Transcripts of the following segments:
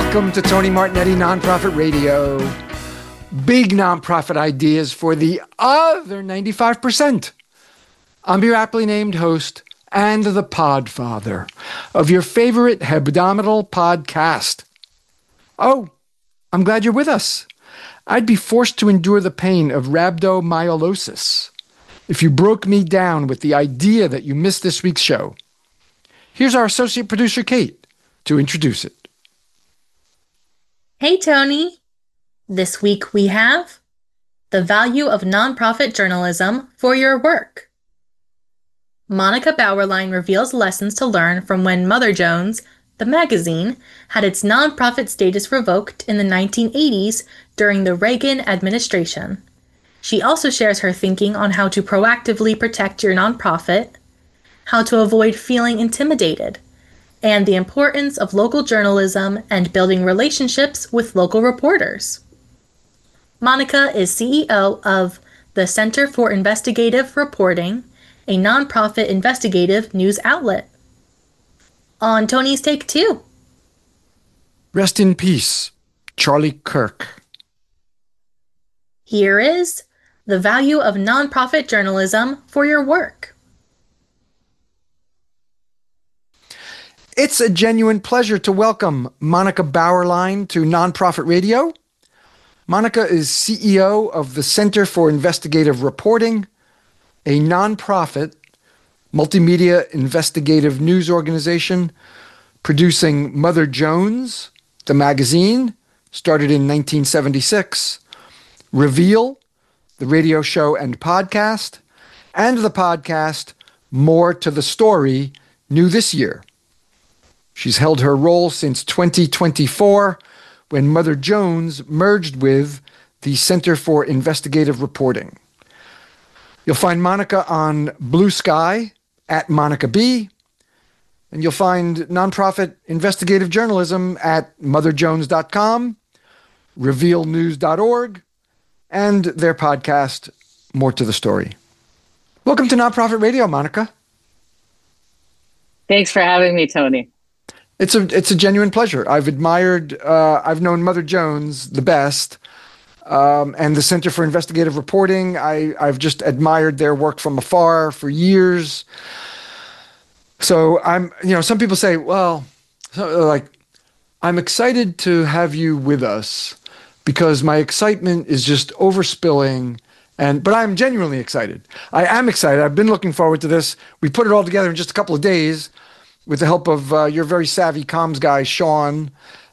Welcome to Tony Martignetti Nonprofit Radio. Big nonprofit ideas for the other 95%. I'm your aptly named host and the podfather of your favorite hebdomadal podcast. Oh, I'm glad you're with us. I'd be forced to endure the pain of rhabdomyolysis if you broke me down with the idea that you missed this week's show. Here's our associate producer, Kate, to introduce it. Hey, Tony. This week we have the value of nonprofit journalism for your work. Monica Bauerlein reveals lessons to learn from when Mother Jones, the magazine, had its nonprofit status revoked in the 1980s during the Reagan administration. She also shares her thinking on how to proactively protect your nonprofit, how to avoid feeling intimidated, and the importance of local journalism and building relationships with local reporters. Monica is CEO of the Center for Investigative Reporting, a nonprofit investigative news outlet. On Tony's Take 2. Rest in peace, Charlie Kirk. Here is the value of nonprofit journalism for your work. It's a genuine pleasure to welcome Monica Bauerlein to Nonprofit Radio. Monica is CEO of the Center for Investigative Reporting, a nonprofit multimedia investigative news organization producing Mother Jones, the magazine, started in 1976, Reveal, the radio show and podcast, and the podcast More to the Story, new this year. She's held her role since 2024, when Mother Jones merged with the Center for Investigative Reporting. You'll find Monica on Blue Sky at Monica B, and you'll find nonprofit investigative journalism at motherjones.com, revealnews.org, and their podcast, More to the Story. Welcome to Nonprofit Radio, Monica. Thanks for having me, Tony. It's a genuine pleasure. I've known Mother Jones the best, and the Center for Investigative Reporting. I've just admired their work from afar for years. So some people say, I'm excited to have you with us because my excitement is just overspilling. But I'm genuinely excited. I am excited. I've been looking forward to this. We put it all together in just a couple of days, with the help of your very savvy comms guy, Sean.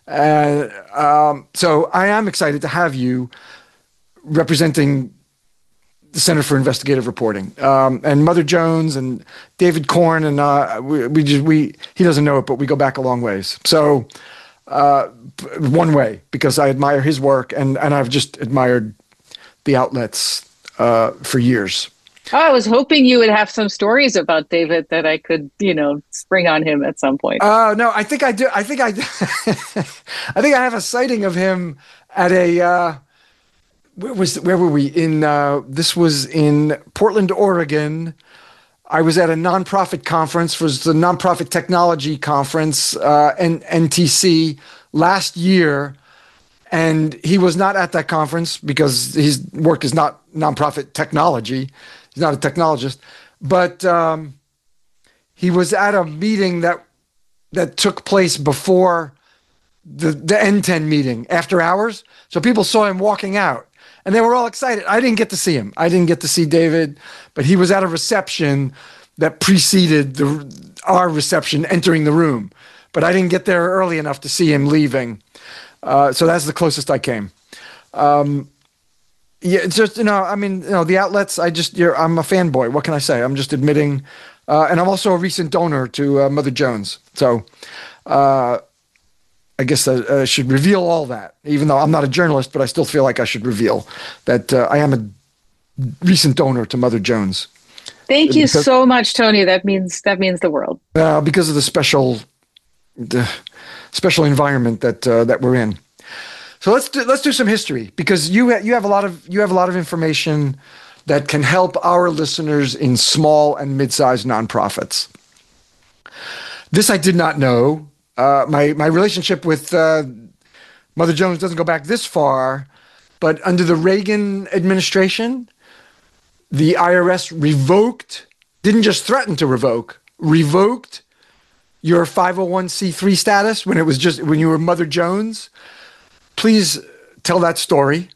So I am excited to have you representing the Center for Investigative Reporting. And Mother Jones and David Korn, and he doesn't know it, but we go back a long ways. So one way, because I admire his work, and I've just admired the outlets for years. Oh, I was hoping you would have some stories about David that I could, spring on him at some point. No, I think I do. I think I have a sighting of him at a, where were we? This was in Portland, Oregon. I was at a nonprofit conference, was the Nonprofit Technology Conference, NTC, last year. And he was not at that conference because his work is not nonprofit technology. He's not a technologist, but he was at a meeting that took place before the NTEN meeting, after hours. So people saw him walking out, and they were all excited. I didn't get to see him. I didn't get to see David, but he was at a reception that preceded our reception entering the room. But I didn't get there early enough to see him leaving. So that's the closest I came. Yeah, it's just, the outlets, I'm a fanboy. What can I say? I'm just admitting. And I'm also a recent donor to Mother Jones. So I guess I should reveal all that, even though I'm not a journalist, but I still feel like I should reveal that I am a recent donor to Mother Jones. Thank you so much, Tony. That means the world. Because of the special environment that we're in. So let's do some history, because you have a lot of information that can help our listeners in small and mid-sized nonprofits. This I did not know. My relationship with Mother Jones doesn't go back this far, but under the Reagan administration, the IRS revoked, didn't just threaten to revoke, revoked your 501c3 status when it was just when you were Mother Jones. Please tell that story.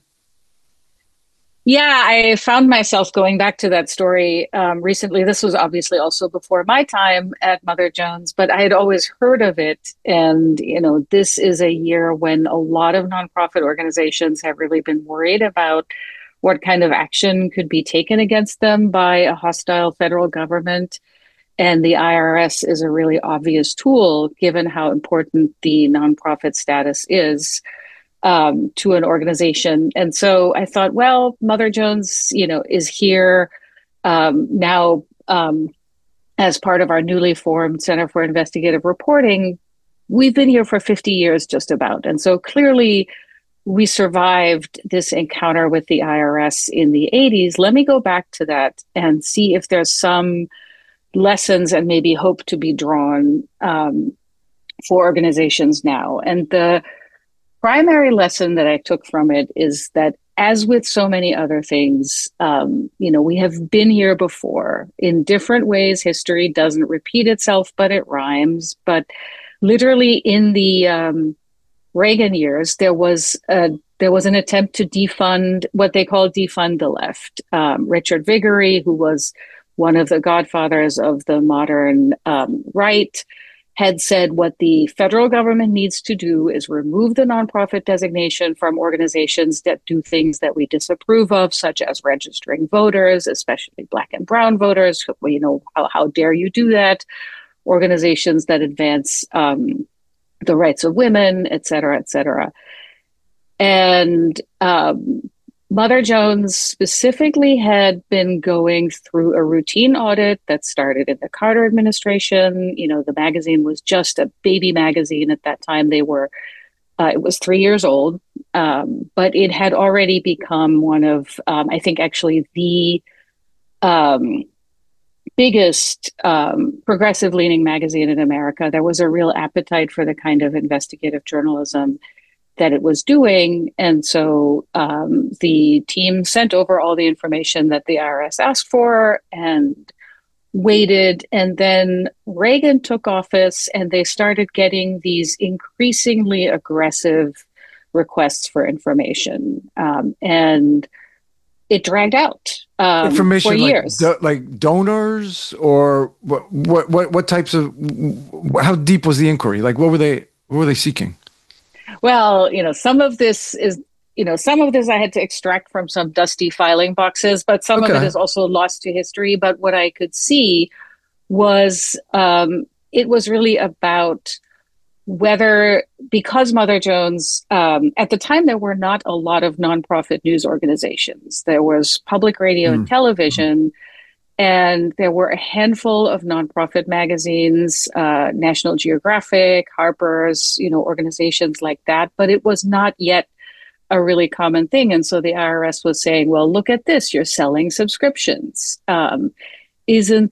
Yeah, I found myself going back to that story recently. This was obviously also before my time at Mother Jones, but I had always heard of it. And, this is a year when a lot of nonprofit organizations have really been worried about what kind of action could be taken against them by a hostile federal government. And the IRS is a really obvious tool, given how important the nonprofit status is to an organization. And so I thought, well, Mother Jones, is here now as part of our newly formed Center for Investigative Reporting. We've been here for 50 years just about. And so clearly we survived this encounter with the IRS in the 80s. Let me go back to that and see if there's some lessons and maybe hope to be drawn for organizations now. And the primary lesson that I took from it is that, as with so many other things, we have been here before. In different ways, history doesn't repeat itself, but it rhymes. But literally in the Reagan years, there was an attempt to defund what they call defund the left. Richard Viguerie, who was one of the godfathers of the modern right, had said what the federal government needs to do is remove the nonprofit designation from organizations that do things that we disapprove of, such as registering voters, especially Black and brown voters. How dare you do that? Organizations that advance the rights of women, et cetera, et cetera. And Mother Jones specifically had been going through a routine audit that started in the Carter administration. The magazine was just a baby magazine at that time. It was 3 years old, but it had already become one of, I think, actually the biggest progressive-leaning magazine in America. There was a real appetite for the kind of investigative journalism that it was doing. And so the team sent over all the information that the IRS asked for and waited. And then Reagan took office and they started getting these increasingly aggressive requests for information. And it dragged out information for years. Like donors, or what types of, how deep was the inquiry? Like what were they seeking? Well, some of this I had to extract from some dusty filing boxes, but some of it is also lost to history. But what I could see was it was really about whether, because Mother Jones, at the time, there were not a lot of nonprofit news organizations. There was public radio and television, and there were a handful of nonprofit magazines, National Geographic, Harper's, organizations like that. But it was not yet a really common thing. And so the IRS was saying, well, look at this, you're selling subscriptions. Doesn't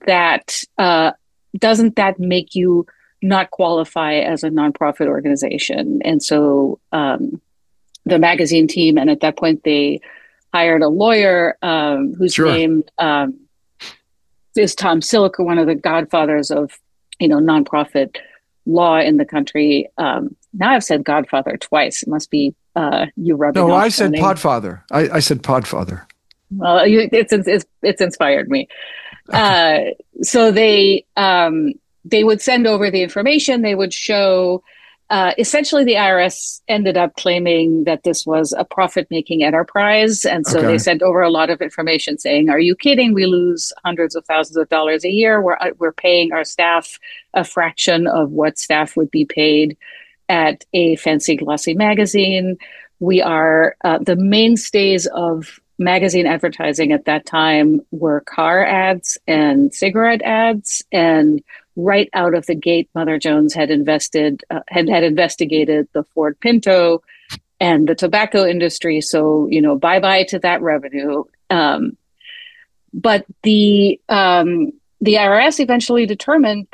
that make you not qualify as a nonprofit organization? And so the magazine team, and at that point they hired a lawyer whose name is Tom Silica, one of the godfathers of nonprofit law in the country. Now I've said godfather twice. It must be you rubbing off. No, I said podfather. I said podfather. Well, it's inspired me. Okay. So they would send over the information. They would show. Essentially, the IRS ended up claiming that this was a profit-making enterprise. And so they sent over a lot of information saying, are you kidding? We lose hundreds of thousands of dollars a year. We're paying our staff a fraction of what staff would be paid at a fancy glossy magazine. We are the mainstays of magazine advertising at that time were car ads and cigarette ads. And right out of the gate, Mother Jones had investigated the Ford Pinto and the tobacco industry. So, bye-bye to that revenue. But the IRS eventually determined that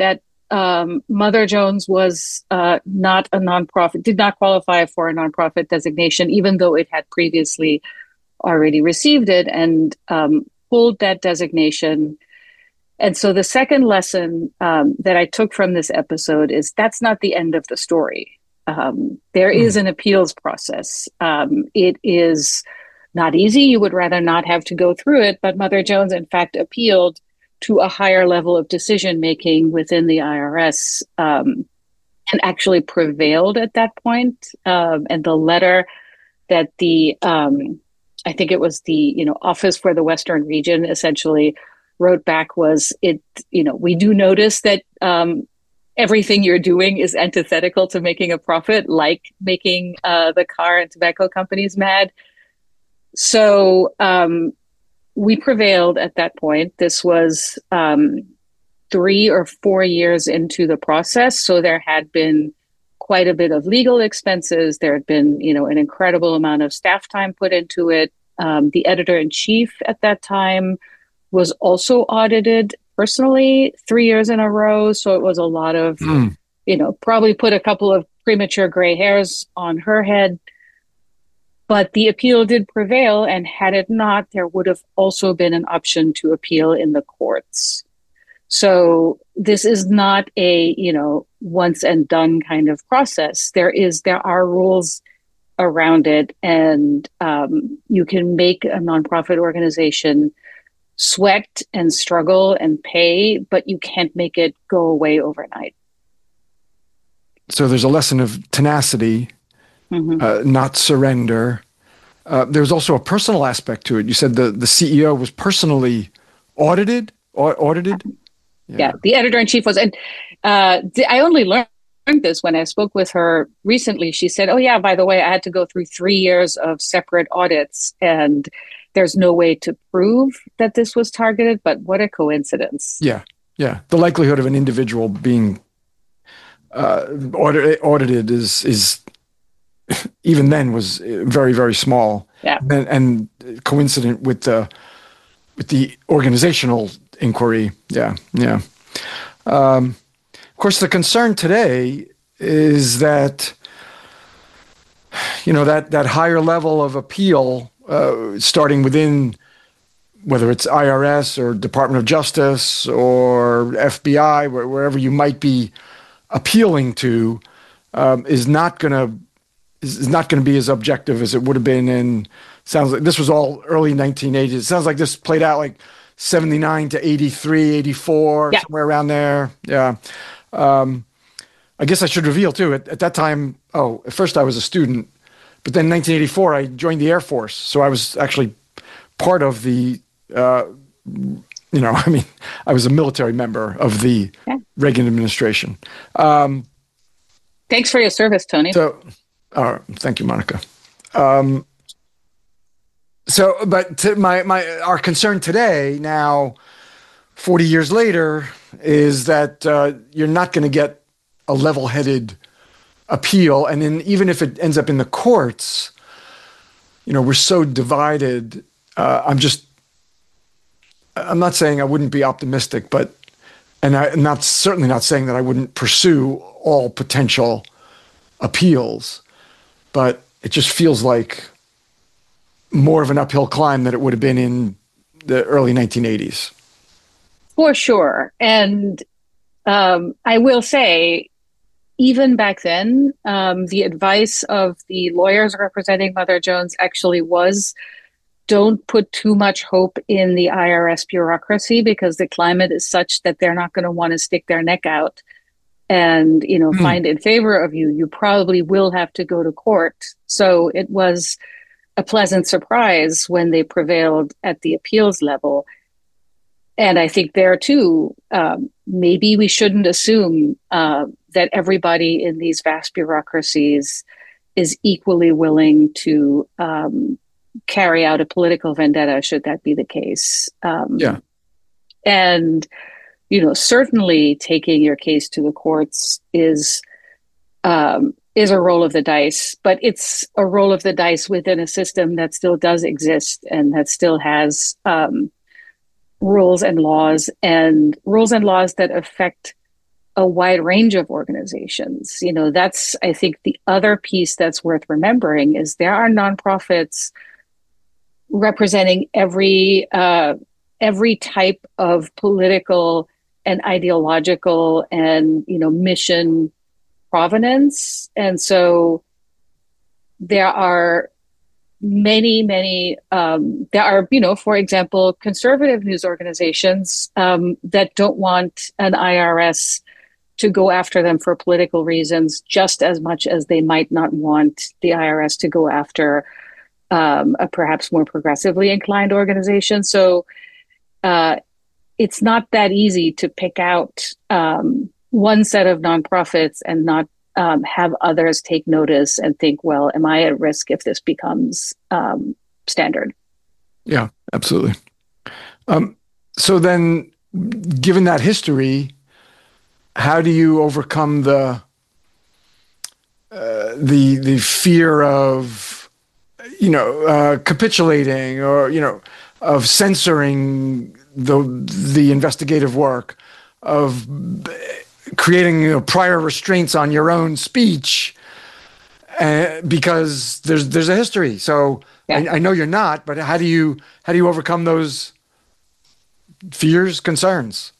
Mother Jones was not a nonprofit, did not qualify for a nonprofit designation, even though it had previously already received it, and pulled that designation. And so the second lesson that I took from this episode is that's not the end of the story. There is an appeals process. It is not easy. You would rather not have to go through it, but Mother Jones, in fact, appealed to a higher level of decision making within the IRS, and actually prevailed at that point. And the letter that the I think it was the Office for the Western Region essentially wrote back was we do notice that everything you're doing is antithetical to making a profit, like making the car and tobacco companies mad. So we prevailed at that point. This was 3 or 4 years into the process. So there had been quite a bit of legal expenses. There had been, an incredible amount of staff time put into it. The editor-in-chief at that time was also audited personally 3 years in a row. So it was a lot of, probably put a couple of premature gray hairs on her head. But the appeal did prevail, and had it not, there would have also been an option to appeal in the courts. So this is not a, once and done kind of process. There are rules around it, and you can make a nonprofit organization sweat and struggle and pay, but you can't make it go away overnight. So there's a lesson of tenacity, not surrender. There's also a personal aspect to it. You said the CEO was personally audited. Yeah, the editor-in-chief was. And I only learned this when I spoke with her recently. She said, oh, yeah, by the way, I had to go through 3 years of separate audits, and there's no way to prove that this was targeted, but what a coincidence. Yeah. The likelihood of an individual being audited is even then was very, very small. Yeah. And coincident with the organizational inquiry. Yeah. Of course, the concern today is that, that higher level of appeal, starting within, whether it's IRS or Department of Justice or FBI, wherever you might be appealing to, is not going to be as objective as it would have been in. Sounds like this was all early 1980s. It sounds like this played out like 79 to 83, 84, somewhere around there. Yeah. I guess I should reveal too, at that time, at first I was a student, but then 1984, I joined the Air Force. So I was actually part of the, I was a military member of the Reagan administration. Thanks for your service, Tony. So, thank you, Monica. But our concern today, now 40 years later, is that you're not going to get a level-headed appeal. And then even if it ends up in the courts, we're so divided. I'm not saying I wouldn't be optimistic, and I'm certainly not saying that I wouldn't pursue all potential appeals, but it just feels like more of an uphill climb than it would have been in the early 1980s. For sure. And I will say, even back then, the advice of the lawyers representing Mother Jones actually was, don't put too much hope in the IRS bureaucracy, because the climate is such that they're not going to want to stick their neck out and, find in favor of you. You probably will have to go to court. So it was a pleasant surprise when they prevailed at the appeals level. And I think there too, maybe we shouldn't assume that everybody in these vast bureaucracies is equally willing to carry out a political vendetta, should that be the case. And, certainly taking your case to the courts is a roll of the dice, but it's a roll of the dice within a system that still does exist and that still has rules and laws that affect a wide range of organizations. That's, I think, the other piece that's worth remembering is there are nonprofits representing every type of political and ideological and mission provenance. And so there are many there are, for example, conservative news organizations that don't want an IRS to go after them for political reasons just as much as they might not want the IRS to go after a perhaps more progressively inclined organization. So it's not that easy to pick out one set of nonprofits and not have others take notice and think, well, am I at risk if this becomes standard? Yeah, absolutely. So then, given that history, how do you overcome the fear of capitulating or of censoring the investigative work, of creating prior restraints on your own speech, because there's a history. So yeah. I know you're not, but how do you overcome those fears, concerns?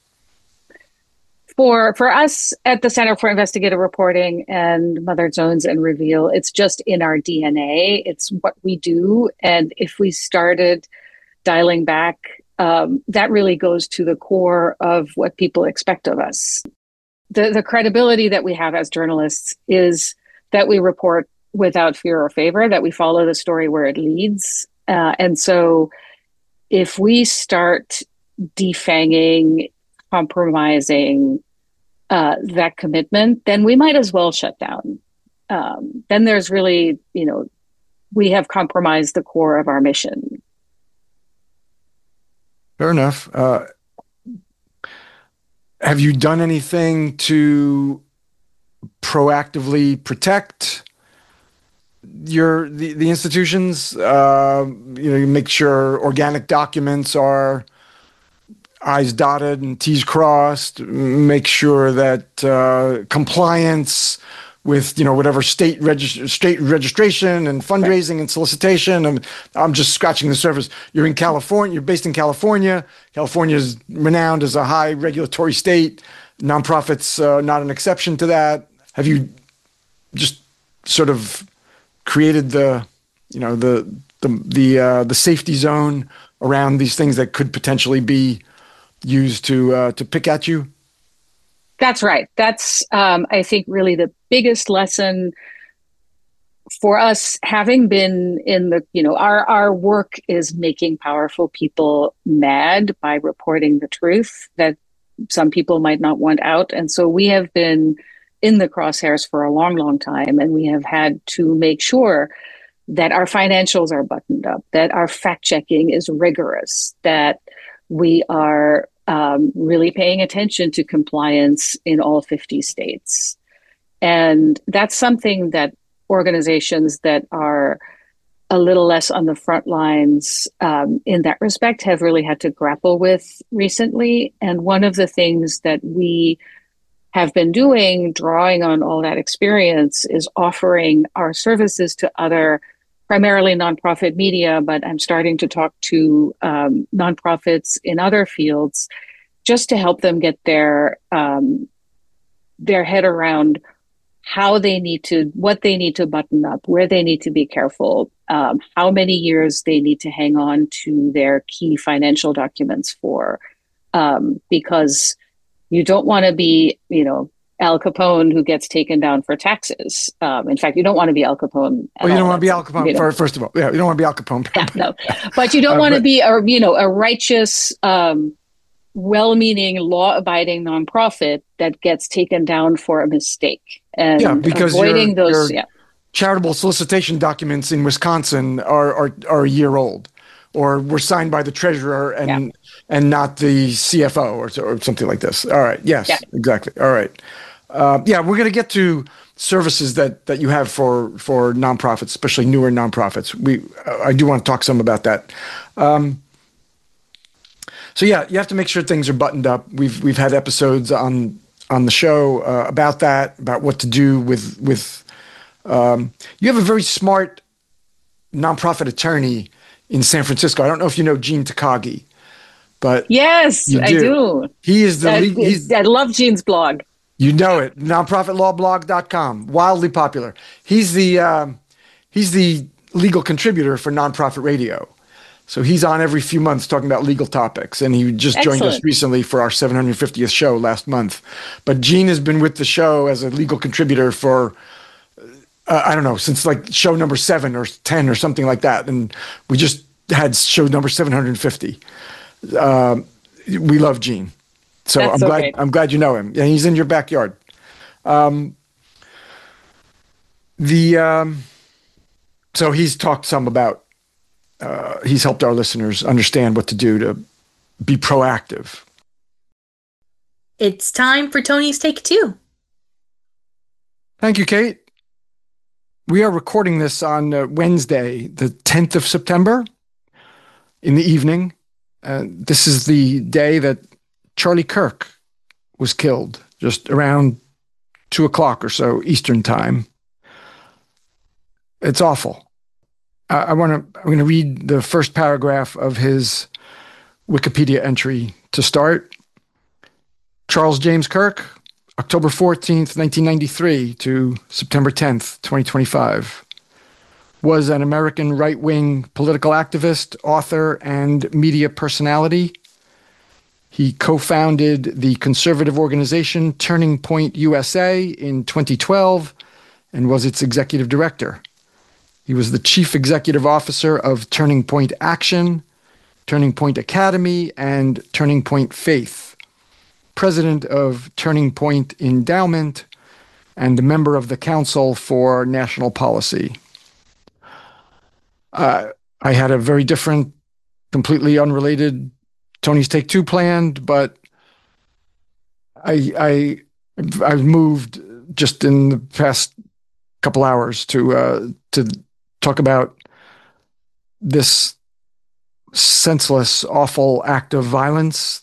For us at the Center for Investigative Reporting and Mother Jones and Reveal, it's just in our DNA. It's what we do. And if we started dialing back, that really goes to the core of what people expect of us. The credibility that we have as journalists is that we report without fear or favor, that we follow the story where it leads. And so if we start defanging, compromising that commitment, then we might as well shut down. Then there's really, we have compromised the core of our mission. Fair enough. Have you done anything to proactively protect the institutions? You make sure organic documents are I's dotted and T's crossed. Make sure that compliance with whatever state registration and fundraising and solicitation. And I'm just scratching the surface. You're in California. You're based in California. California is renowned as a high regulatory state. Nonprofits not an exception to that. Have you just sort of created the safety zone around these things that could potentially be used to pick at you? That's right. That's, I think, really the biggest lesson for us, having been in our work is making powerful people mad by reporting the truth that some people might not want out. And so we have been in the crosshairs for a long, long time. And we have had to make sure that our financials are buttoned up, that our fact checking is rigorous, that we are really paying attention to compliance in all 50 states. And that's something that organizations that are a little less on the front lines in that respect have really had to grapple with recently. And one of the things that we have been doing, drawing on all that experience, is offering our services to other primarily nonprofit media, but I'm starting to talk to nonprofits in other fields just to help them get their head around what they need to button up, where they need to be careful, how many years they need to hang on to their key financial documents for, because you don't want to be, Al Capone who gets taken down for taxes. In fact, you don't want to be Al Capone. Well, you don't want to be Al Capone, first of all. Yeah, you don't want to be Al Capone. Yeah, no. But you don't want to be a righteous, well-meaning, law-abiding nonprofit that gets taken down for a mistake. And because avoiding those charitable solicitation documents in Wisconsin are a year old, or were signed by the treasurer and not the CFO or something like this. All right. Yes, exactly. All right. We're going to get to services that you have for nonprofits, especially newer nonprofits. I do want to talk some about that. So you have to make sure things are buttoned up. We've had episodes on on the show about that, about what to do with. You have a very smart nonprofit attorney in San Francisco. I don't know if you know Gene Takagi, but yes, you I do. He is the I love Gene's blog. You know it, nonprofitlawblog.com, wildly popular. He's the legal contributor for Nonprofit Radio. So he's on every few months talking about legal topics, and he just joined us recently for our 750th show last month. But Gene has been with the show as a legal contributor for, I don't know, since like show number 7 or 10 or something like that. And we just had show number 750. We love Gene. So I'm glad you know him. Yeah, he's in your backyard. So he's talked some about, he's helped our listeners understand what to do to be proactive. It's time for Tony's Take 2. Thank you, Kate. We are recording this on Wednesday, the 10th of September in the evening. This is the day that Charlie Kirk was killed, just around 2 o'clock or so Eastern time. It's awful. I'm going to read the first paragraph of his Wikipedia entry to start. Charles James Kirk, October 14th, 1993 to September 10th, 2025, was an American right-wing political activist, author, and media personality. He co-founded the conservative organization Turning Point USA in 2012 and was its executive director. He was the chief executive officer of Turning Point Action, Turning Point Academy, and Turning Point Faith, president of Turning Point Endowment, and a member of the Council for National Policy. I had a very different, completely unrelated Tony's Take 2 planned, but I've moved just in the past couple hours to talk about this senseless, awful act of violence.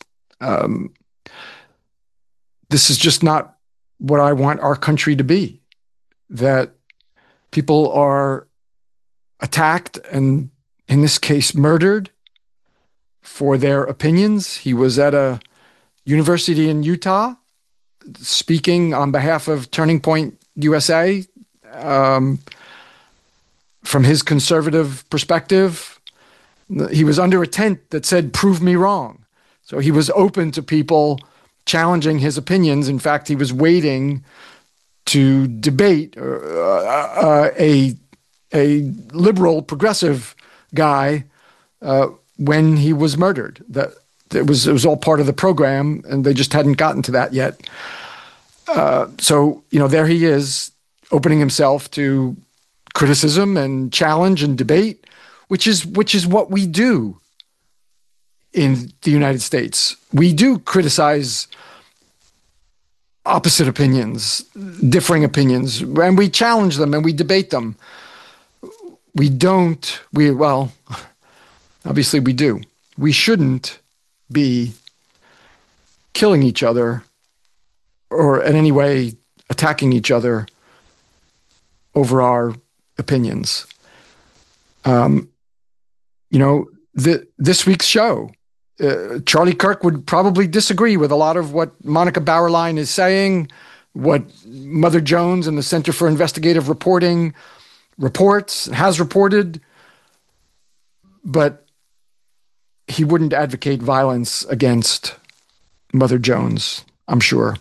This is just not what I want our country to be, that people are attacked and, in this case, murdered for their opinions. He was at a university in Utah speaking on behalf of Turning Point USA. From his conservative perspective, he was under a tent that said, "Prove me wrong." So he was open to people challenging his opinions. In fact, he was waiting to debate a liberal progressive guy when he was murdered. That it was all part of the program, and they just hadn't gotten to that yet. So there he is, opening himself to criticism and challenge and debate, which is what we do in the United States. We do criticize opposite opinions, differing opinions, and we challenge them and we debate them. Obviously we do. We shouldn't be killing each other or in any way attacking each other over our opinions. This week's show, Charlie Kirk would probably disagree with a lot of what Monica Bauerlein is saying, what Mother Jones and the Center for Investigative Reporting has reported, but he wouldn't advocate violence against Mother Jones, I'm sure.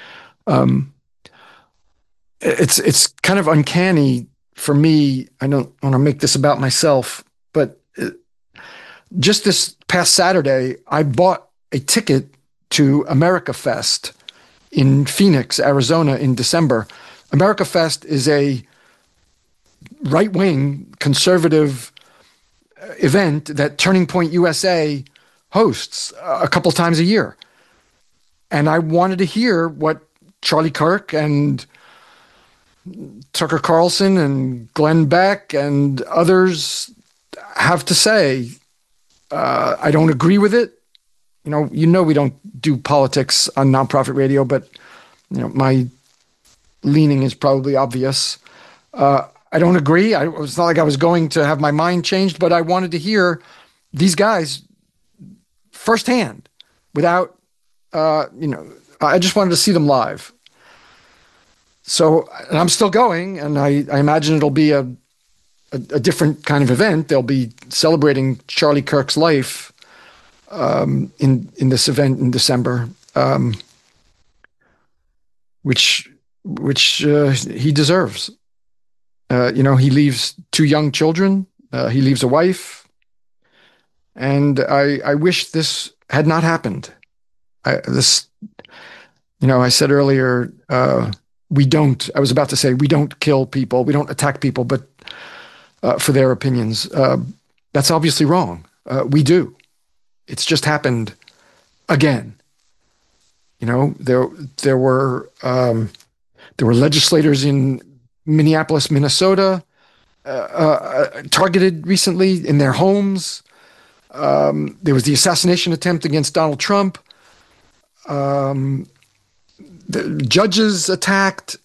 It's kind of uncanny for me. I don't want to make this about myself, but just this past Saturday, I bought a ticket to America Fest in Phoenix, Arizona in December. America Fest is a right-wing conservative event that Turning Point USA hosts a couple times a year. And I wanted to hear what Charlie Kirk and Tucker Carlson and Glenn Beck and others have to say. I don't agree with it. We don't do politics on Nonprofit Radio, but my leaning is probably obvious. I don't agree. It's not like I was going to have my mind changed, but I wanted to hear these guys firsthand without, I just wanted to see them live. So, and I'm still going, and I imagine it'll be a different kind of event. They'll be celebrating Charlie Kirk's life in this event in December, which he deserves. He leaves two young children. He leaves a wife, and I wish this had not happened. I said earlier, I was about to say we don't kill people, we don't attack people, but for their opinions. That's obviously wrong. We do. It's just happened again. There were legislators in Minneapolis, Minnesota, targeted recently in their homes. There was the assassination attempt against Donald Trump. The judges attacked.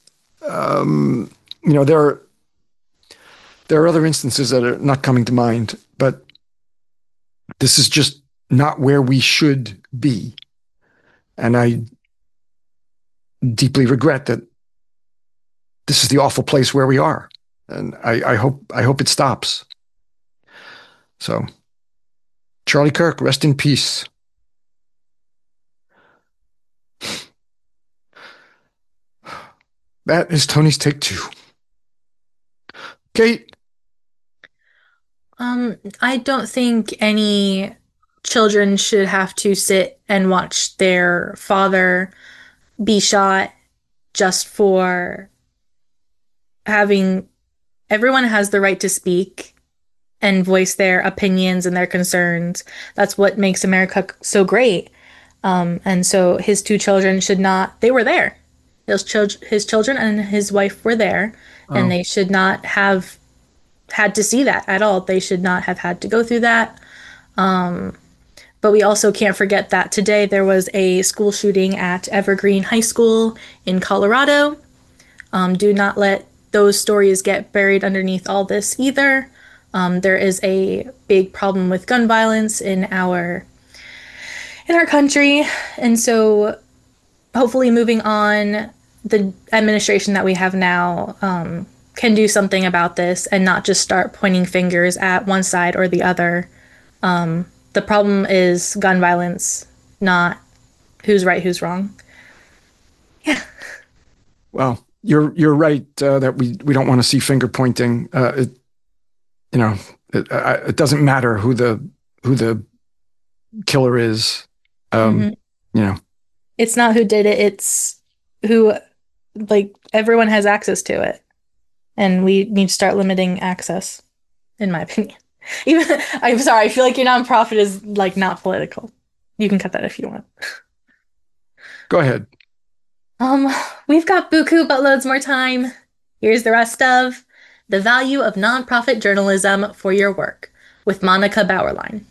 There are other instances that are not coming to mind, but this is just not where we should be. And I deeply regret that this is the awful place where we are. And I hope it stops. So, Charlie Kirk, rest in peace. That is Tony's Take Two. Kate? I don't think any children should have to sit and watch their father be shot just for having. Everyone has the right to speak and voice their opinions and their concerns. That's what makes America so great. And so his two children should not, they were there. His children and his wife were there, and they should not have had to see that at all. They should not have had to go through that. But we also can't forget that today there was a school shooting at Evergreen High School in Colorado. Do not let those stories get buried underneath all this either. There is a big problem with gun violence in our country. And so hopefully moving on, the administration that we have now can do something about this and not just start pointing fingers at one side or the other. The problem is gun violence, not who's right, who's wrong. Yeah. Well, you're right that we don't want to see finger pointing. It doesn't matter who the killer is. It's not who did it. It's who, everyone has access to it. And we need to start limiting access, in my opinion. Even, I'm sorry, I feel like your nonprofit is not political. You can cut that if you want. Go ahead. We've got buku but loads more time. Here's the rest of The Value of Nonprofit Journalism for Your Work with Monica Bauerlein.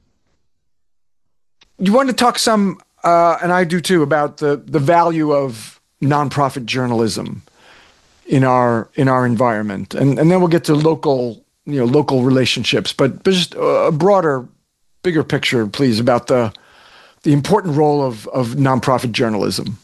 You want to talk some, and I do too, about the value of nonprofit journalism in our environment, and then we'll get to local relationships, but just a broader, bigger picture, please, about the important role of nonprofit journalism.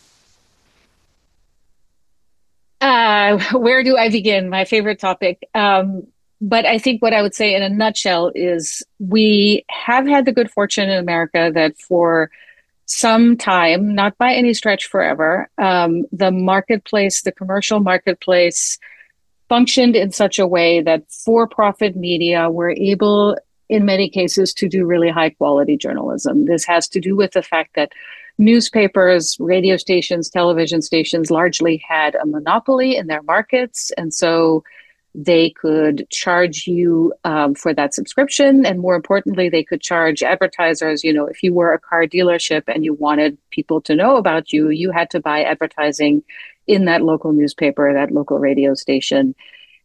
Where do I begin? My favorite topic. But I think what I would say in a nutshell is we have had the good fortune in America that for some time, not by any stretch forever, the marketplace, the commercial marketplace, functioned in such a way that for-profit media were able, in many cases, to do really high-quality journalism. This has to do with the fact that newspapers, radio stations, television stations largely had a monopoly in their markets, and so they could charge you for that subscription. And more importantly, they could charge advertisers. If you were a car dealership and you wanted people to know about you, you had to buy advertising in that local newspaper, that local radio station.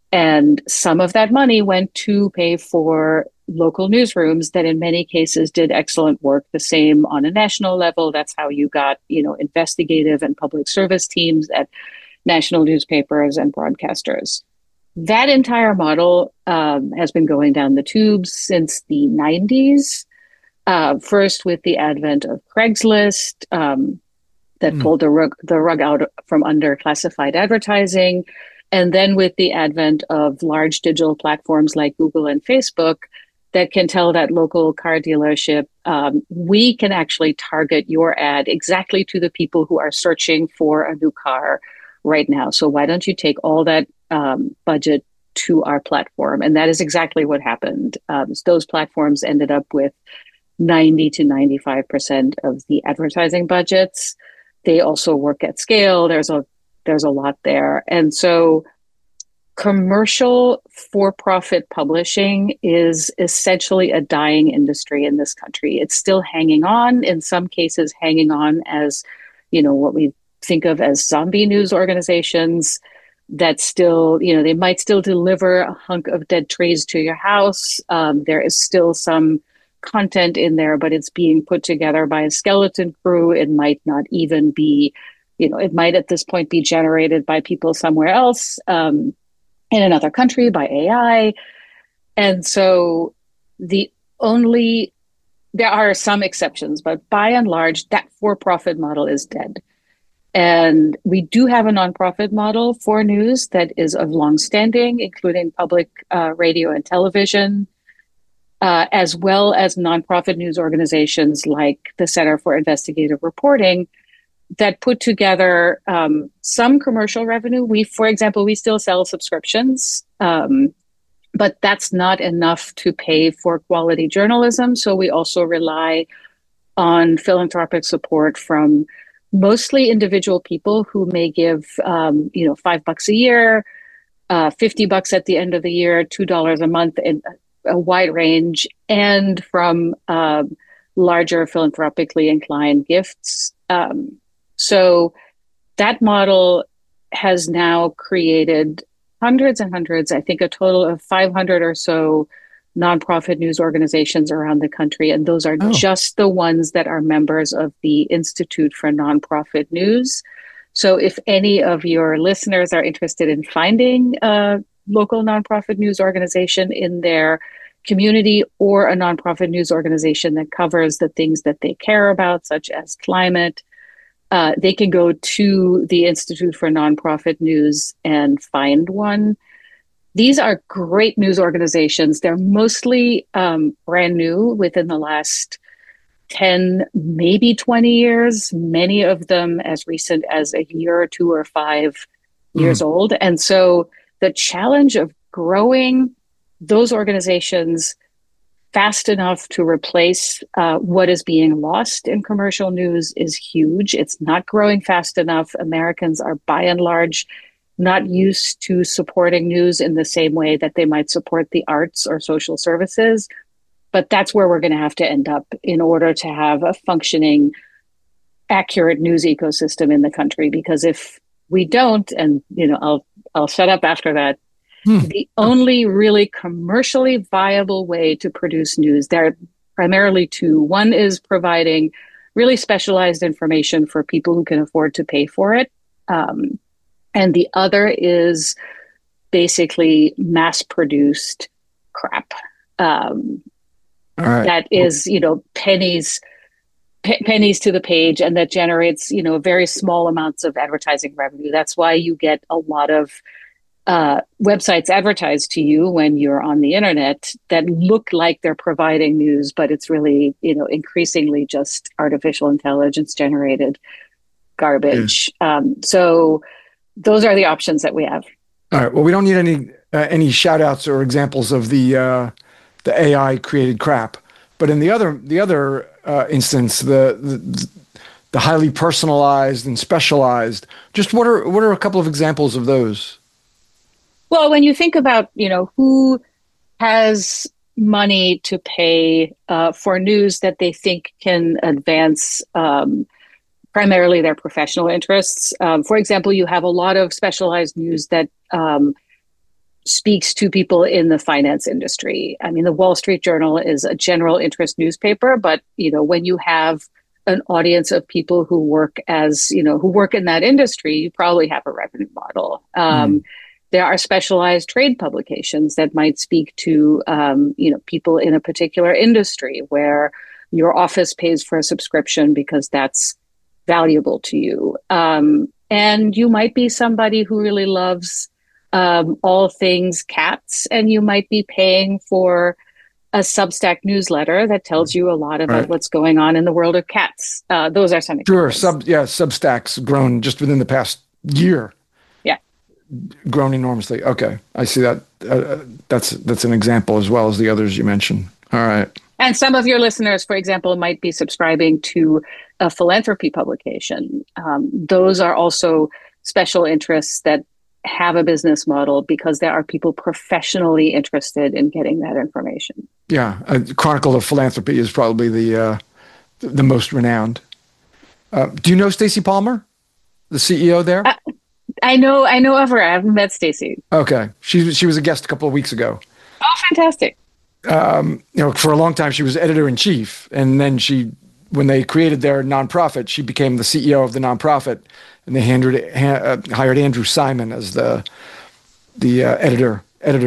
And some of that money went to pay for local newsrooms that in many cases did excellent work. The same on a national level. That's how you got, investigative and public service teams at national newspapers and broadcasters. That entire model has been going down the tubes since the 90s. First with the advent of Craigslist, that pulled the rug out from under classified advertising. And then with the advent of large digital platforms like Google and Facebook that can tell that local car dealership, we can actually target your ad exactly to the people who are searching for a new car right now. So why don't you take all that budget to our platform? And that is exactly what happened. Those platforms ended up with 90 to 95% of the advertising budgets. They also work at scale. There's a lot there. And so commercial for-profit publishing is essentially a dying industry in this country. It's still hanging on, in some cases hanging on as, what we think of as zombie news organizations that still, they might still deliver a hunk of dead trees to your house. There is still some content in there, but it's being put together by a skeleton crew. It might not even be, it might at this point be generated by people somewhere else in another country by AI. And so there are some exceptions, but by and large, that for-profit model is dead. And we do have a nonprofit model for news that is of longstanding, including public radio and television, as well as nonprofit news organizations like the Center for Investigative Reporting that put together some commercial revenue. For example, we still sell subscriptions, but that's not enough to pay for quality journalism. So we also rely on philanthropic support from mostly individual people who may give, $5 a year, $50 at the end of the year, $2 a month, in a wide range, and from larger philanthropically inclined gifts. So that model has now created hundreds and hundreds, I think a total of 500 or so nonprofit news organizations around the country. And those are just the ones that are members of the Institute for Nonprofit News. So if any of your listeners are interested in finding a local nonprofit news organization in their community or a nonprofit news organization that covers the things that they care about, such as climate, they can go to the Institute for Nonprofit News and find one. These are great news organizations. They're mostly brand new within the last 10, maybe 20 years, many of them as recent as a year or 2 or 5 years old. And so the challenge of growing those organizations fast enough to replace what is being lost in commercial news is huge. It's not growing fast enough. Americans are by and large not used to supporting news in the same way that they might support the arts or social services. But that's where we're going to have to end up in order to have a functioning, accurate news ecosystem in the country. Because if we don't, and I'll shut up after that, the only really commercially viable way to produce news, there are primarily two. One is providing really specialized information for people who can afford to pay for it. And the other is basically mass-produced crap. That is, pennies to the page, and that generates, very small amounts of advertising revenue. That's why you get a lot of websites advertised to you when you're on the internet that look like they're providing news, but it's really, increasingly just artificial intelligence generated garbage. So those are the options that we have. All right. Well, we don't need any shout outs or examples of the AI created crap, but in the other instance, the highly personalized and specialized, just what are a couple of examples of those? Well, when you think about, who has money to pay for news that they think can advance primarily their professional interests. For example, you have a lot of specialized news that speaks to people in the finance industry. I mean, the Wall Street Journal is a general interest newspaper, but when you have an audience of people who work who work in that industry, you probably have a revenue model. There are specialized trade publications that might speak to people in a particular industry where your office pays for a subscription because that's valuable to you. And you might be somebody who really loves all things cats, and you might be paying for a Substack newsletter that tells you a lot about what's going on in the world of cats. Those are some examples. Sure. Substack's grown just within the past year. Yeah. Grown enormously. Okay. I see that. That's an example as well as the others you mentioned. All right. And some of your listeners, for example, might be subscribing to a philanthropy publication. Those are also special interests that have a business model because there are people professionally interested in getting that information. Yeah, Chronicle of Philanthropy is probably the most renowned. Do you know Stacy Palmer, the CEO there? I know of her. I haven't met Stacy. Okay, she was a guest a couple of weeks ago. Oh, fantastic! For a long time she was editor in chief, and then when they created their nonprofit, she became the CEO of the nonprofit, and they hired Andrew Simon as the editor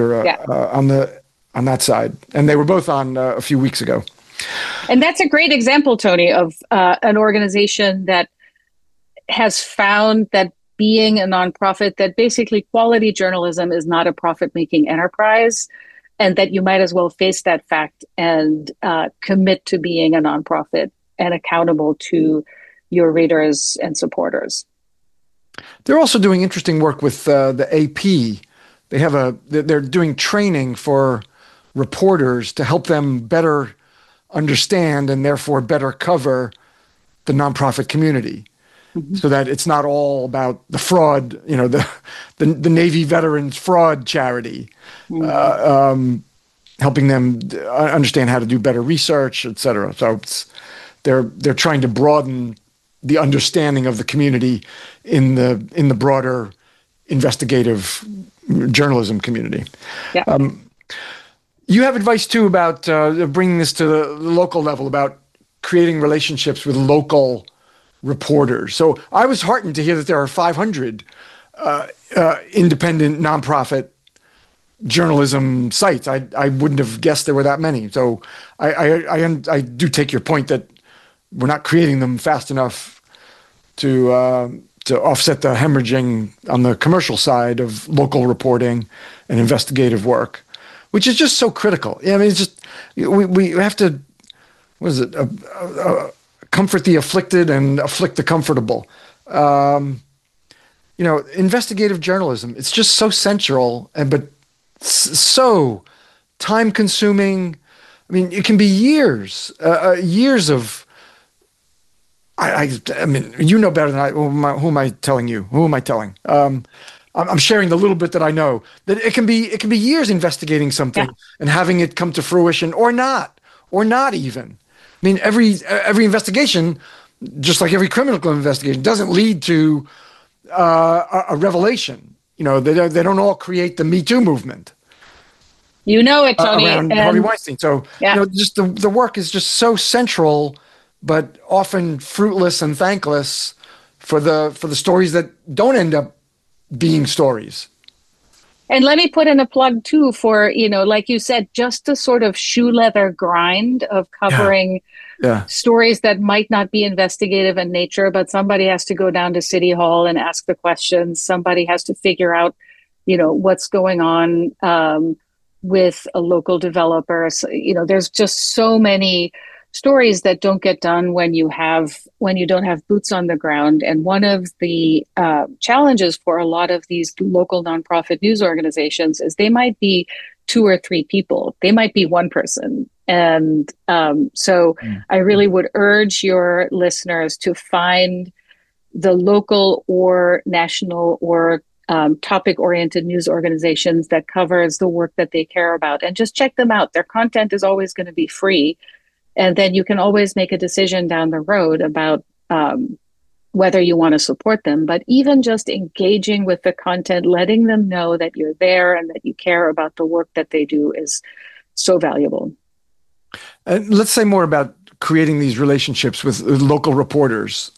on that side, and they were both on a few weeks ago. And that's a great example, Tony, of an organization that has found that being a nonprofit, that basically quality journalism is not a profit-making enterprise, and that you might as well face that fact and commit to being a nonprofit and accountable to your readers and supporters. They're also doing interesting work with the AP. They're doing training for reporters to help them better understand and therefore better cover the nonprofit community, so that it's not all about the fraud, the Navy veterans fraud charity, helping them understand how to do better research, et cetera. So they're trying to broaden the understanding of the community in the broader investigative journalism community. Yeah. You have advice too about bringing this to the local level, about creating relationships with local reporters. So I was heartened to hear that there are 500 independent nonprofit journalism sites. I wouldn't have guessed there were that many. So I do take your point that we're not creating them fast enough to offset the hemorrhaging on the commercial side of local reporting and investigative work, which is just so critical. I mean, it's just we have to, what is it? Comfort the afflicted and afflict the comfortable. Investigative journalism, it's just so central, but so time consuming. I mean, it can be years of, I mean, you know better than I. Who am I telling you? Who am I telling? I'm sharing the little bit that I know. That it can be years investigating something and having it come to fruition, or not even. I mean, every investigation, just like every criminal investigation, doesn't lead to a revelation. They don't all create the Me Too movement. You know it, Tony. Around Harvey Weinstein. So just the work is just so central, but often fruitless and thankless for the stories that don't end up being stories. And let me put in a plug too for, like you said, just the sort of shoe leather grind of covering stories that might not be investigative in nature, but somebody has to go down to City Hall and ask the questions. Somebody has to figure out, what's going on with a local developer. So, there's just so many stories that don't get done when you don't have boots on the ground. And one of the challenges for a lot of these local nonprofit news organizations is they might be 2 or 3 people. They might be one person. And so I really would urge your listeners to find the local or national or topic-oriented news organizations that covers the work that they care about, and just check them out. Their content is always going to be free. And then you can always make a decision down the road about whether you want to support them, but even just engaging with the content, letting them know that you're there and that you care about the work that they do is so valuable. Let's say more about creating these relationships with local reporters.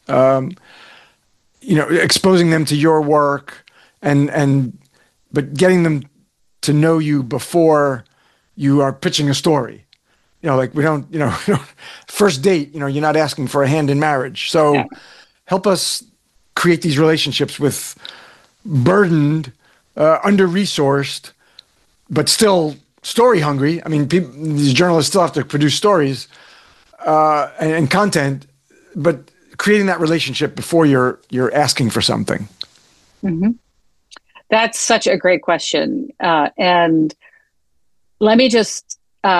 Exposing them to your work, but getting them to know you before you are pitching a story. Like we don't, first date, you're not asking for a hand in marriage. So yeah. Help us create these relationships with burdened, under-resourced, but still story hungry. I mean, these journalists still have to produce stories and content, but creating that relationship before you're asking for something. Mm-hmm. That's such a great question. And let me just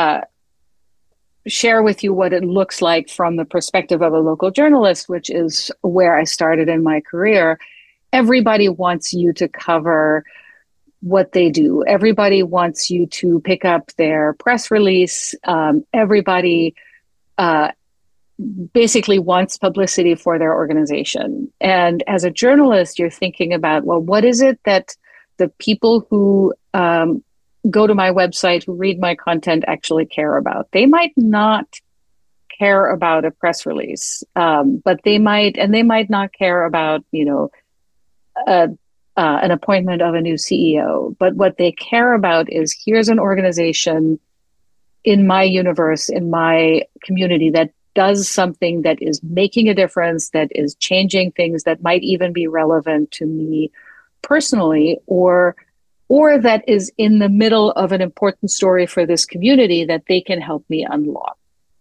share with you what it looks like from the perspective of a local journalist, which is where I started in my career. Everybody wants you to cover what they do. Everybody wants you to pick up their press release. Everybody basically wants publicity for their organization. And as a journalist, you're thinking about, well, what is it that the people who go to my website, who read my content actually care about? They might not care about a press release, but they might not care about, an appointment of a new CEO. But what they care about is, here's an organization in my universe, in my community, that does something that is making a difference, that is changing things that might even be relevant to me personally, or that is in the middle of an important story for this community that they can help me unlock.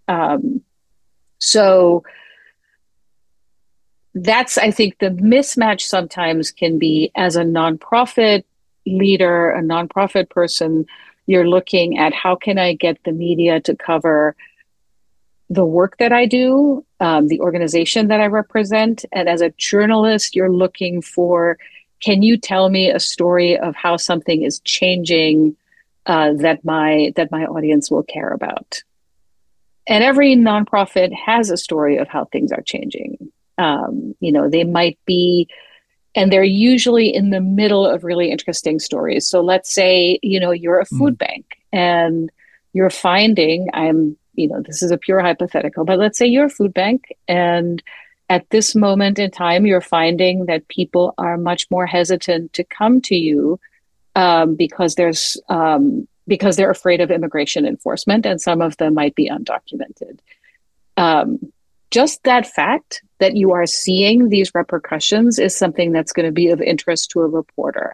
So that's, I think, the mismatch sometimes can be, as a nonprofit leader, a nonprofit person, you're looking at, how can I get the media to cover the work that I do, the organization that I represent? And as a journalist, you're looking for, can you tell me a story of how something is changing that my audience will care about? And every nonprofit has a story of how things are changing. They might be, and they're usually in the middle of really interesting stories. So let's say, you're a food bank and you're finding, this is a pure hypothetical, but let's say you're a food bank, and at this moment in time, you're finding that people are much more hesitant to come to you because they're afraid of immigration enforcement, and some of them might be undocumented. Just that fact that you are seeing these repercussions is something that's going to be of interest to a reporter.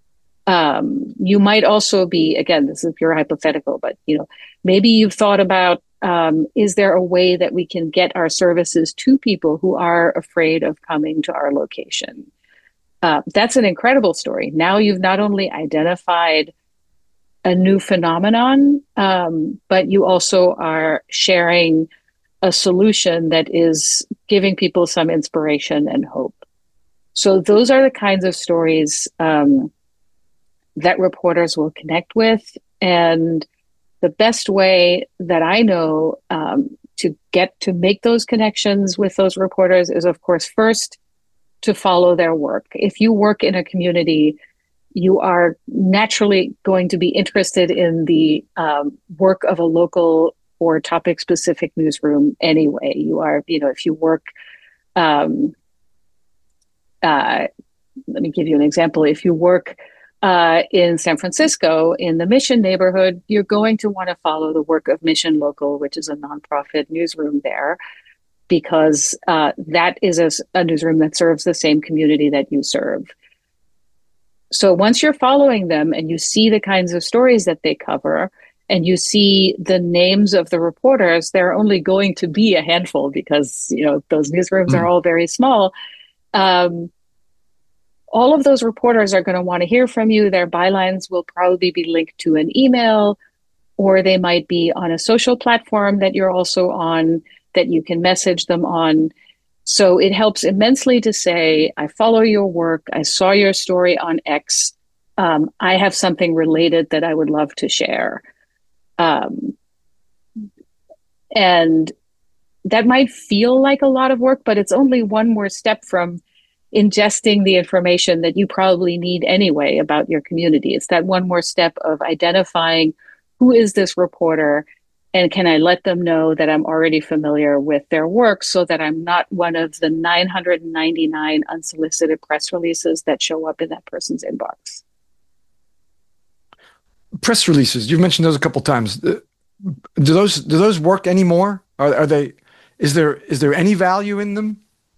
You might also be, again, this is pure hypothetical, but maybe you've thought about, is there a way that we can get our services to people who are afraid of coming to our location? That's an incredible story. Now you've not only identified a new phenomenon, but you also are sharing a solution that is giving people some inspiration and hope. So those are the kinds of stories that reporters will connect with. And the best way that I know to get to make those connections with those reporters is, of course, first to follow their work. If you work in a community, you are naturally going to be interested in the work of a local or topic-specific newsroom anyway. You are, if you work, let me give you an example. If you work in San Francisco, in the Mission neighborhood, you're going to want to follow the work of Mission Local, which is a nonprofit newsroom there, because that is a newsroom that serves the same community that you serve. So once you're following them and you see the kinds of stories that they cover, and you see the names of the reporters, there are only going to be a handful, because those newsrooms are all very small. All of those reporters are going to want to hear from you. Their bylines will probably be linked to an email, or they might be on a social platform that you're also on, that you can message them on. So it helps immensely to say, I follow your work. I saw your story on X. I have something related that I would love to share. And that might feel like a lot of work, but it's only one more step from ingesting the information that you probably need anyway about your community. It's that one more step of identifying who is this reporter, and can I let them know that I'm already familiar with their work so that I'm not one of the 999 unsolicited press releases that show up in that person's inbox. Press releases, you've mentioned those a couple times. Do those work anymore? Are they? Is there any value in them?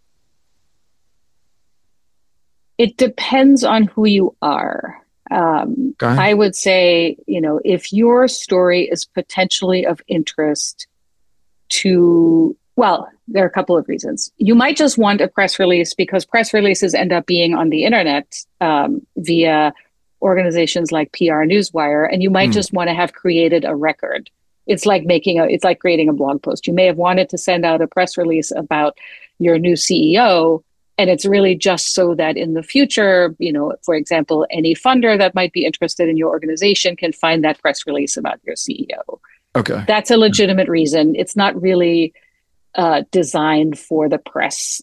It depends on who you are. Okay. I would say, if your story is potentially of interest to, well, there are a couple of reasons. You might just want a press release because press releases end up being on the internet via organizations like PR Newswire, and you might just want to have created a record. It's like creating a blog post. You may have wanted to send out a press release about your new CEO, and it's really just so that in the future, for example, any funder that might be interested in your organization can find that press release about your CEO. Okay. That's a legitimate reason. It's not really designed for the press.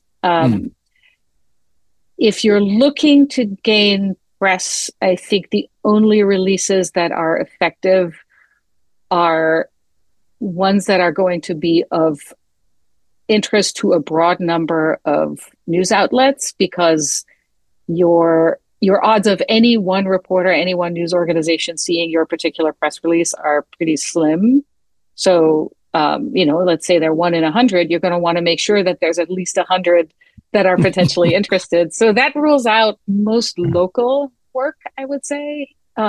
If you're looking to gain press, I think the only releases that are effective are ones that are going to be of interest to a broad number of news outlets, because your odds of any one reporter, any one news organization seeing your particular press release are pretty slim. So, let's say they're 1 in 100, you're going to want to make sure that there's at least 100 that are potentially interested. So that rules out most local work, I would say.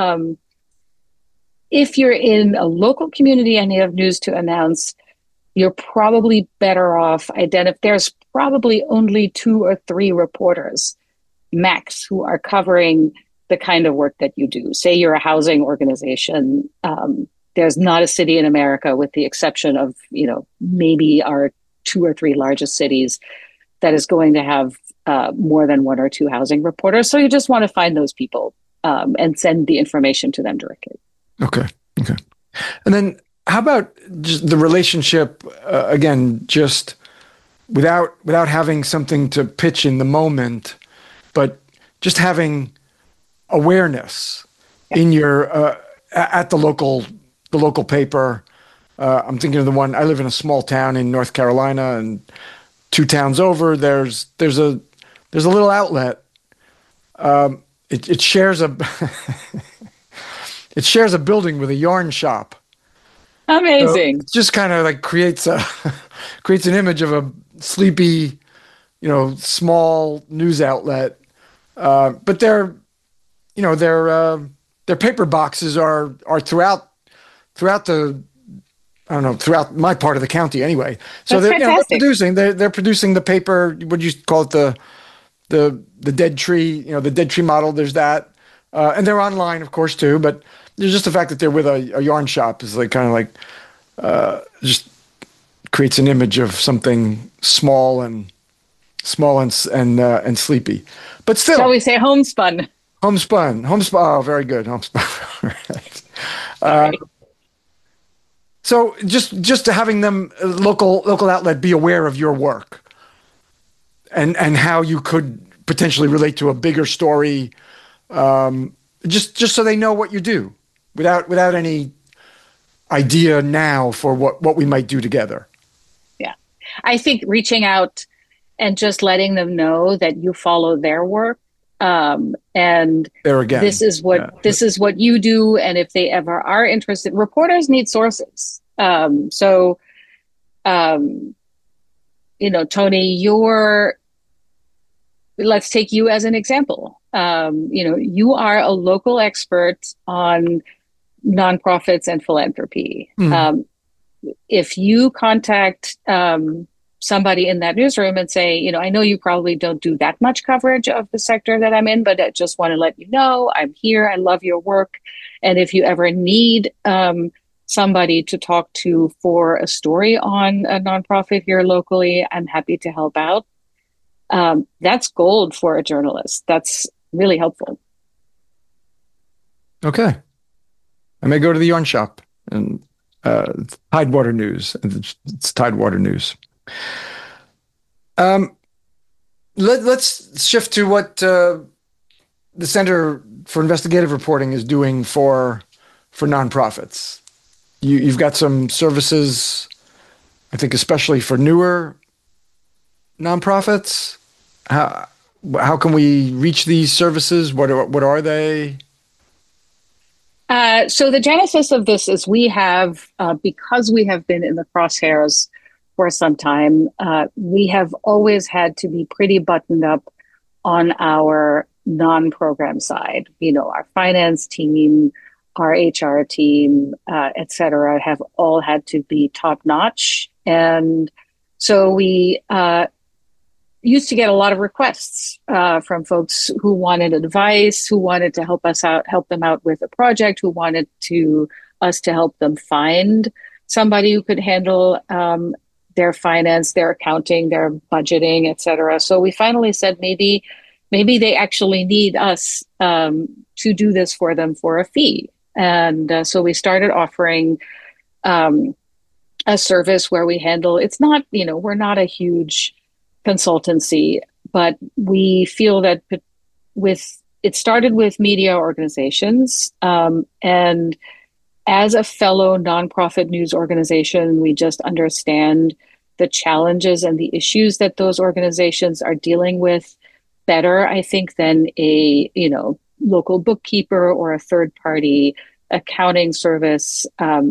If you're in a local community and you have news to announce, you're probably better off there's probably only 2 or 3 reporters max who are covering the kind of work that you do. Say you're a housing organization. There's not a city in America, with the exception of, maybe our 2 or 3 largest cities, that is going to have more than 1 or 2 housing reporters. So you just want to find those people and send the information to them directly. Okay. And then how about just the relationship, again, just without having something to pitch in the moment, but just having awareness in your at the local paper. I'm thinking of the one. I live in a small town in North Carolina, and 2 towns over, there's a little outlet. It shares a it shares a building with a yarn shop. Amazing. So it just kind of like creates an image of a sleepy, small news outlet. But their paper boxes are throughout the, I don't know, throughout my part of the county anyway. So That's fantastic. They're producing the paper. What do you call it? The dead tree, the dead tree model. There's that, and they're online, of course, too. But there's just the fact that they're with a yarn shop is like kind of like just creates an image of something small and sleepy, but still. Shall we say homespun? Homespun. Oh, very good. Homespun. Right. So just having them local outlet be aware of your work and how you could potentially relate to a bigger story, just so they know what you do without any idea now for what we might do together. Yeah. I think reaching out and just letting them know that you follow their work. And there again, this is what you do. And if they ever are interested, reporters need sources. Tony, let's take you as an example. You are a local expert on nonprofits and philanthropy. If you contact somebody in that newsroom and say, I know you probably don't do that much coverage of the sector that I'm in, but I just want to let you know I'm here. I love your work. And if you ever need somebody to talk to for a story on a nonprofit here locally, I'm happy to help out. That's gold for a journalist. That's really helpful. Okay. I may go to the yarn shop and Tidewater News. It's Tidewater News. Um, let's shift to what the Center for Investigative Reporting is doing for nonprofits. You've got some services, I think, especially for newer nonprofits. How how can we reach these services? What are they? So the genesis of this is we have, because we have been in the crosshairs for some time, we have always had to be pretty buttoned up on our non-program side. You know, our finance team, our HR team, et cetera, have all had to be top notch. And so we used to get a lot of requests from folks who wanted advice, who wanted to help us out, help them out with a project, who wanted to us to help them find somebody who could handle their finance, their accounting, their budgeting, et cetera. So we finally said maybe they actually need us to do this for them for a fee. And so we started offering um, a service where we handle, it's not, you know, we're not a huge consultancy, but we feel that with it started with media organizations. And as a fellow nonprofit news organization, we just understand the challenges and the issues that those organizations are dealing with better, I think, than a, you know, local bookkeeper or a third party accounting service.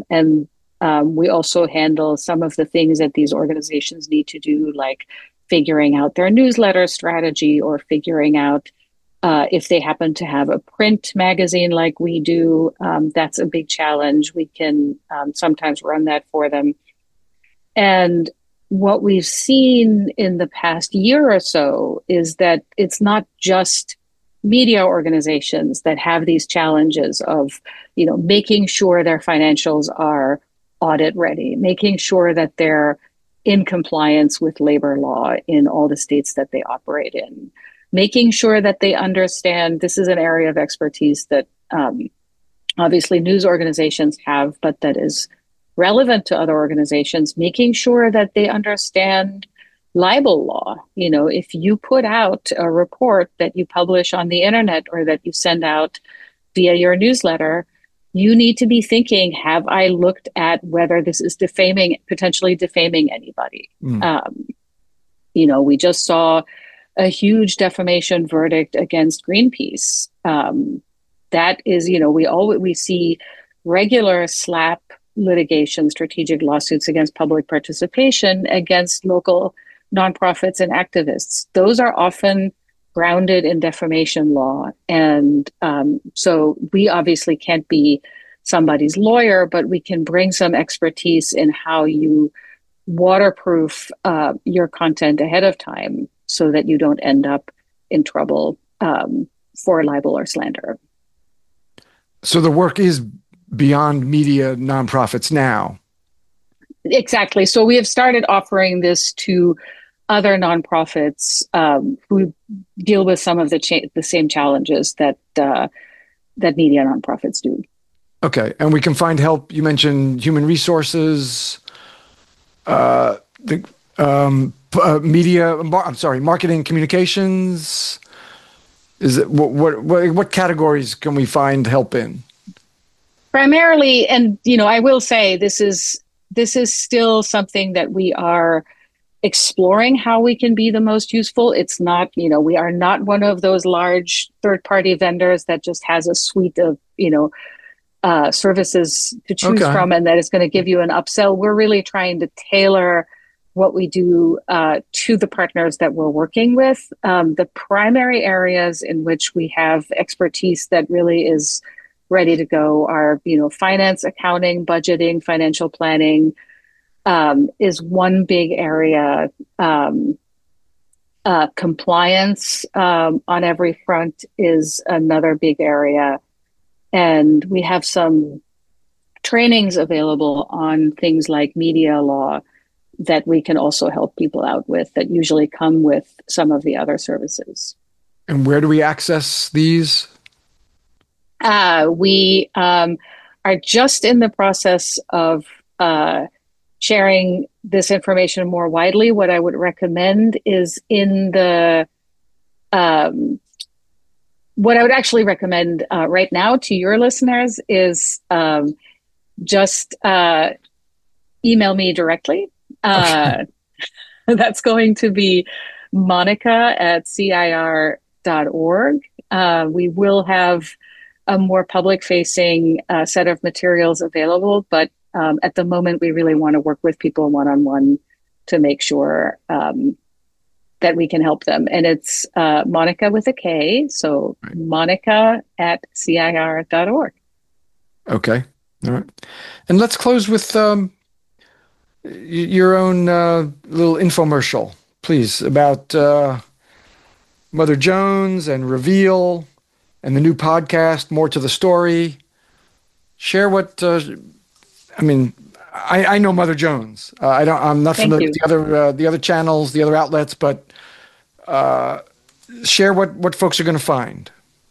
And we also handle some of the things that these organizations need to do, like figuring out their newsletter strategy or figuring out if they happen to have a print magazine like we do. That's a big challenge. We can sometimes run that for them. And what we've seen in the past year or so is that it's not just media organizations that have these challenges of, you know, making sure their financials are audit ready, making sure that they're in compliance with labor law in all the states that they operate in, making sure that they understand this is an area of expertise that obviously news organizations have, but that is relevant to other organizations, making sure that they understand libel law. You know, if you put out a report that you publish on the internet or that you send out via your newsletter, you need to be thinking, have I looked at whether this is defaming, potentially defaming anybody? Mm. You know, we just saw a huge defamation verdict against Greenpeace. That is, you know, we see regular SLAPP litigation, strategic lawsuits against public participation against local nonprofits and activists. Those are often grounded in defamation law. And so we obviously can't be somebody's lawyer, but we can bring some expertise in how you waterproof your content ahead of time so that you don't end up in trouble for libel or slander. So the work is beyond media nonprofits now. Exactly. So we have started offering this to other nonprofits who deal with some of the same challenges that that media nonprofits do. Okay, and we can find help. You mentioned human resources, the media. I'm sorry, marketing, communications. Is it what categories can we find help in? Primarily, and you know, I will say this is still something that we are exploring how we can be the most useful. It's not, you know, we are not one of those large third party vendors that just has a suite of, you know, services to choose Okay. from and that is going to give you an upsell. We're really trying to tailor what we do to the partners that we're working with. The primary areas in which we have expertise that really is ready to go are, you know, finance, accounting, budgeting, financial planning is one big area. Compliance on every front is another big area. And we have some trainings available on things like media law that we can also help people out with that usually come with some of the other services. And where do we access these? We are just in the process of sharing this information more widely, what I would recommend is what I would actually recommend right now to your listeners is just email me directly. Okay. That's going to be monica@cir.org. We will have a more public-facing set of materials available, but at the moment, we really want to work with people one-on-one to make sure that we can help them. And it's Monica with a K, so Right. monica@cir.org. Okay. All right. And let's close with your own little infomercial, please, about Mother Jones and Reveal and the new podcast, More to the Story. Share what, I know Mother Jones. I'm not Thank familiar you. with the other channels, the other outlets, but share what folks are going to find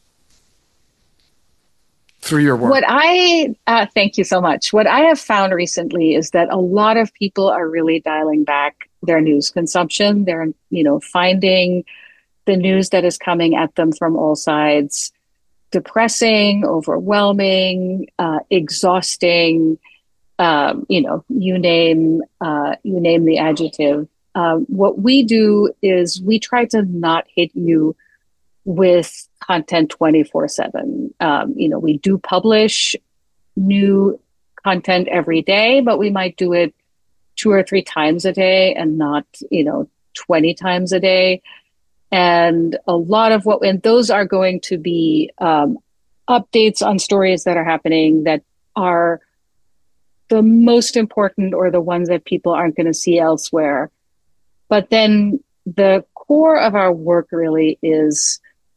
through your work. Thank you so much. What I have found recently is that a lot of people are really dialing back their news consumption. They're, finding the news that is coming at them from all sides depressing, overwhelming, exhausting. You name the adjective. What we do is we try to not hit you with content 24/7. We do publish new content every day, but we might do it 2 or 3 times a day and not, 20 times a day. And a lot of and those are going to be updates on stories that are happening that are the most important or the ones that people aren't going to see elsewhere. But then the core of our work really is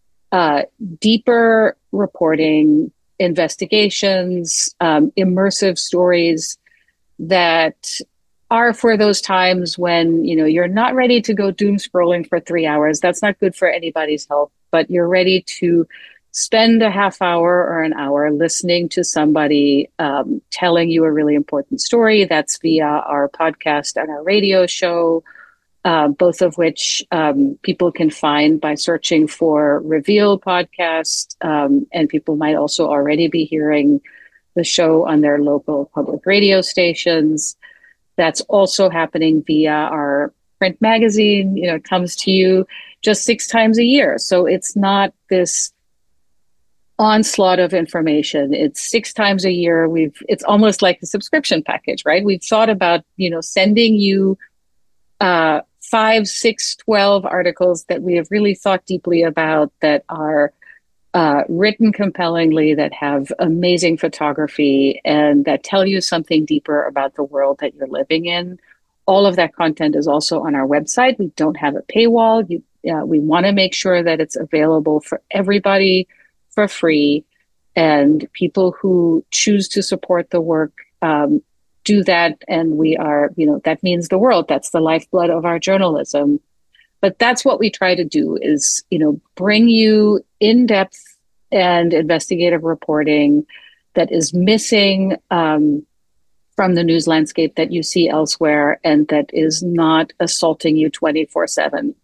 deeper reporting, investigations, immersive stories that are for those times when, you're not ready to go doom scrolling for 3 hours. That's not good for anybody's health, but you're ready to spend a half hour or an hour listening to somebody telling you a really important story. That's via our podcast and our radio show, both of which people can find by searching for Reveal Podcast. And people might also already be hearing the show on their local public radio stations. That's also happening via our print magazine. It comes to you just 6 times a year. So it's not this onslaught of information. It's 6 times a year. It's almost like a subscription package, right? We've thought about, sending you 5, 6, 12 articles that we have really thought deeply about, that are written compellingly, that have amazing photography, and that tell you something deeper about the world that you're living in. All of that content is also on our website. We don't have a paywall. We want to make sure that it's available for everybody for free, and people who choose to support the work do that. And we are, that means the world. That's the lifeblood of our journalism. But that's what we try to do is, bring you in-depth and investigative reporting that is missing from the news landscape that you see elsewhere, and that is not assaulting you 24/7.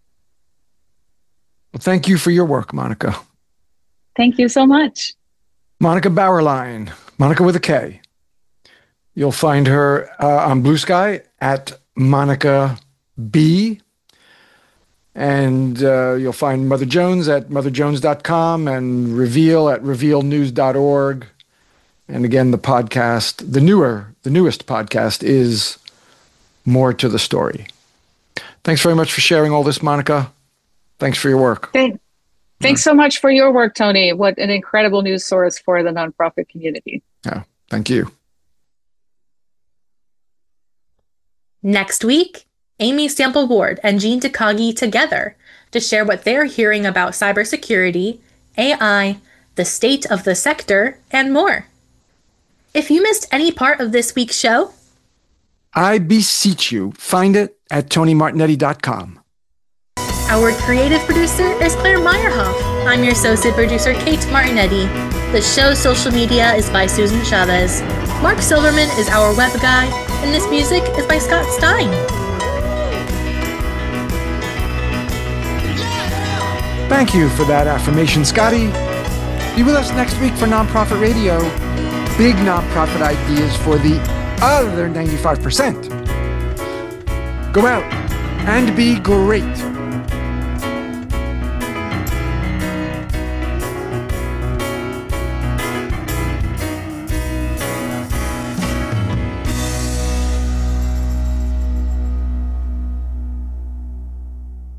Well, thank you for your work, Monica. Thank you so much. Monica Bauerlein, Monica with a K. You'll find her on Blue Sky at Monica B. And you'll find Mother Jones at motherjones.com and Reveal at revealnews.org. And again, the podcast, the newest podcast is More to the Story. Thanks very much for sharing all this, Monica. Thanks for your work. Thanks so much for your work, Tony. What an incredible news source for the nonprofit community. Yeah, thank you. Next week, Amy Sample Ward and Jean Takagi together to share what they're hearing about cybersecurity, AI, the state of the sector, and more. If you missed any part of this week's show, I beseech you, find it at tonymartignetti.com. our creative producer is Claire Meyerhoff. I'm your associate producer, Kate Martinetti. The show's social media is by Susan Chavez. Mark Silverman is our web guy, and this music is by Scott Stein. Thank you for that affirmation, Scotty. Be with us next week for Nonprofit Radio. Big nonprofit ideas for the other 95%. Go out and be great.